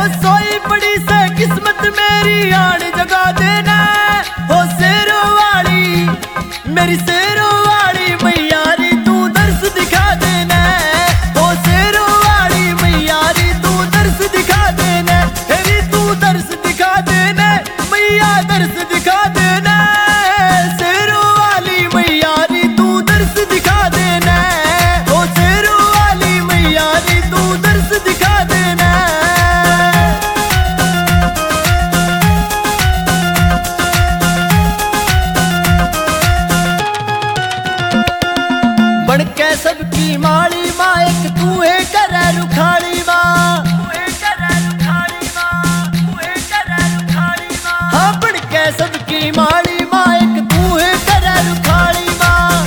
सोई पड़ी से किस्मत मेरी आन जगा देना। हो शेरों वाली मेरी शेरों वाली मैया री तू दर्श दिखा देना। हो शेरों वाली मैया री तू दर्श दिखा देना। तेरी तू दर्श दिखा देना मैया दर्श दिखा देना। शेरों वाली मैया री तू दर्श दिखा देना। हो शेरों वाली मैया री तू दर्श दिखा देना। बन के सबकी माड़ी माँ एक तू है करे रुखाड़ी माँ। हाँ बन के सबकी माड़ी माँ एक तू है करे रुखाड़ी माँ।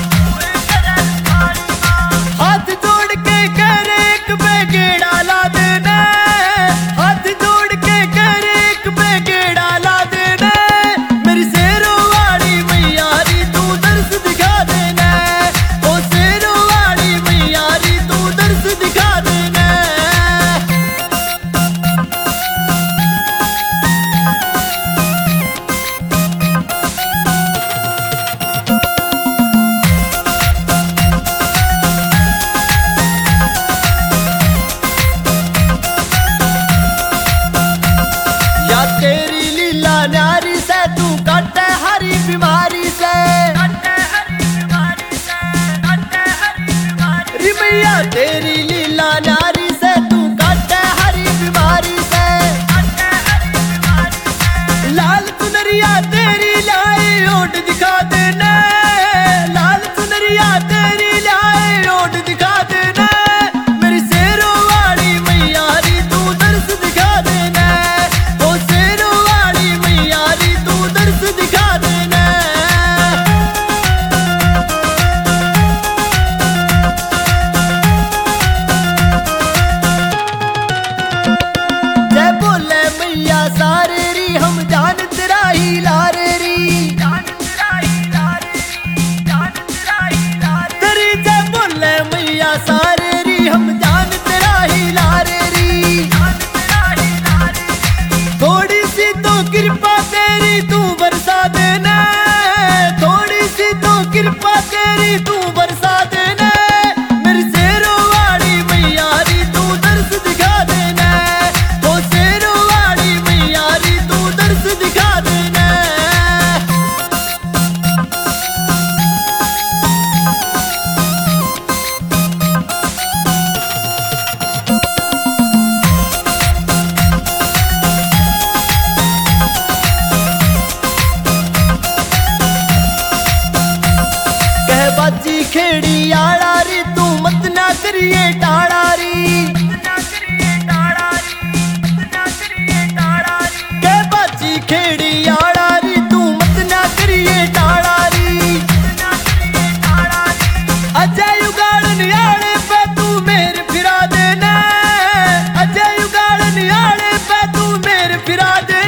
हाथ जोड़ के करे एक पे गेड़ा ला देना। हाथ जोड़ के करे एक पे गेड़ा ला देना। मेरी शेरों वाली मैया री तू दर्श दिखा देना। ओ शेरों वाली मैया री तू दर्श दिखा देना। या तेरी लीला न्यारी से तू काटे हरी बीमारी से। री मैया तेरी लीला न्यारी से तू काटे हरी बीमारी से। लाल चुनरिया तेरी लाई ओट दिखा देना। लाल चुनरिया तेरी लाई ओट दिखा देना। मेरी शेरों वाली मैया री तू दर्श दिखा देना। ओ शेरों वाली मैया री तू दर्श दिखा देना। जय बोले मैया सारे री हम जान तेरा ही लारे री। तेरी जय बोले मैया सारे री हम जान तेरा ही लारे री। थोड़ी सी तो कृपा तेरी तू बरसा देना। थोड़ी सी तो कृपा तेरी तू बरसा देना। मेरी शेरों वाली मैया री तू दर्श दिखा देना। ओ शेरों वाली मैया री तू दर्श दिखा देना। कह बाजी खेड़ी आड़ा री तू मत ना करिए टाड़ा री। कह बाजी खेड़ी आड़ा री तू मत ना करिए टाड़ा री। अजय उगाड़न आड़े पे तू मेर फिरा देना। अजय उगाड़न आड़े पे तू मेर फिरा दे।